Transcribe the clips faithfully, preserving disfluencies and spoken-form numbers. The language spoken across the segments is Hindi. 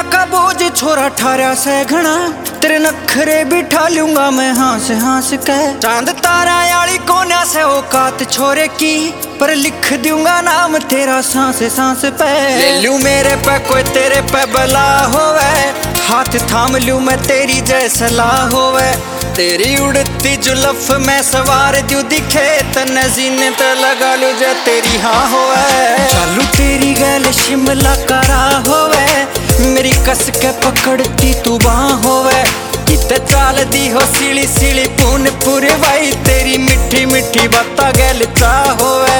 का बोझ छोरा ठारा से घना, तेरे नखरे बिठा लूंगा मैं हांस हांस के। चांद तारा याली कोन्या से औकात छोरे की, पर लिख दूंगा नाम तेरा सांस सांस पे। ले लूं मेरे पे कोई तेरे पे बला होवे, हाथ थाम लूं मैं तेरी जैसा ला होवे। तेरी उड़ती जुल्फ में सवार जो दिखे, तने जीने ते लगा लूं जे तेरी हाँ होवे। चालू तेरी गैल शिमला करा होवे, मेरी कस के पकड़ती तू बाँ होवे। किते चाल दी हो सीली सीली पून पूरे भाई, तेरी मिठी मिठी बाता गैल चा होवे।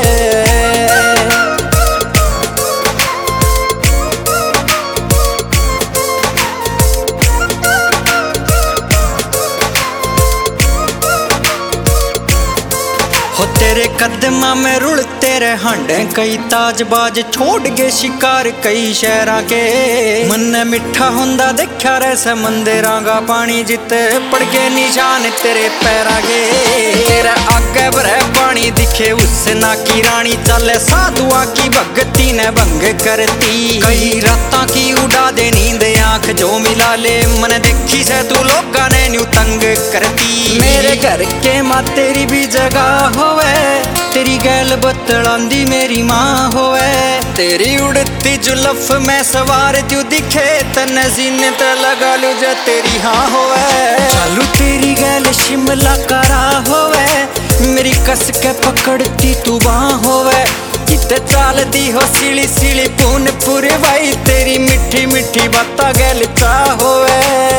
हो तेरे कदमा में रुल तेरे हांडे कई ताजबाज, छोड़ गए शिकार कई शहरा के। मन मिठा हुंदा देखा रे समंदरा का पानी, जिते पड़ गए निशान तेरे पैरा के। तेरा आगे भरे पानी दिखे उससे ना की रानी, चले साधुआ की भगती ने भंग करती। कई रातां की उड़ा दे नींद आंख जो मिला ले, मन देखी से तू लोगा ने न्यू तंग करती। मेरे घर के माँ तेरी भी जगह होवे, तेरी गैल बतलांदी मेरी माँ होवे। तेरी उड़ती जुल्फ में सवार जो दिखे, तने जीने ते लगा लूं जे तेरी हाँ होवे। चालू तेरी गैल शिमला करा होवे, मेरी कस के पकड़ती तू बाँ होवे। किते चाल दी हो सीली सीली पून पूरे भाई, तेरी मिठी मिठी बाता गैल चा होवे।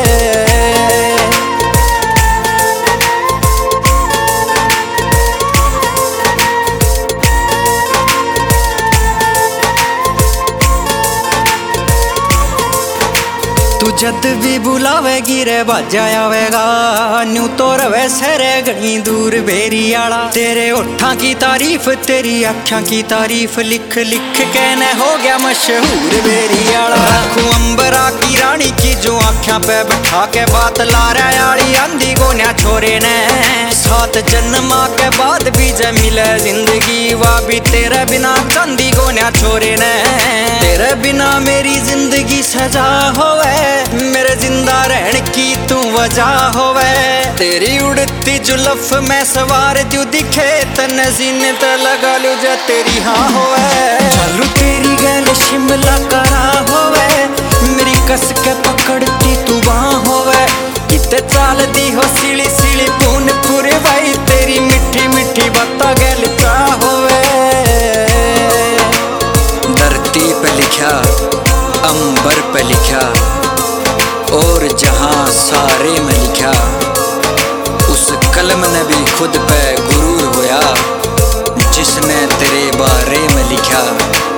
तू जद भी बुलावेगी रे बाजा आवेगा, न्यू तो रवे सरे घनी दूर बेरी आला। तेरे ओठां की तारीफ तेरी आँखां की तारीफ, लिख लिख कहने हो गया मशहूर बेरी आला। रखूं अंबरा की रानी की जो आँखां पे बैठा के बात ला रहा आली, आंधी गोन्या छोरे ने। सात जन्मा के बाद भी जे मिले जिंदगी, वाह भी तेरे बिना चांदी गोन्या छोरे ने। तेरे बिना मेरी जिंदगी सजा होवे, मेरे जिंदा रहने की तू वजह होवे। तेरी उड़ती जुल्फ में सवार जो दिखे, तने जीने ते लगा लूं जे तेरी हाँ होवे। चालू तेरी गैल शिमला करा होवे, मेरी कस के पकड़ती तू बाँ होवे। किते चाल दी हो सीली सीली पून पूरे भाई, तेरी मिठी मिठी बाता गैल चा होवे। धरती पे लिखा अंबर पे लिखा, और जहां सारे में लिखा, उस कलम ने भी खुद पे गुरूर होया, जिसने तेरे बारे में लिखा।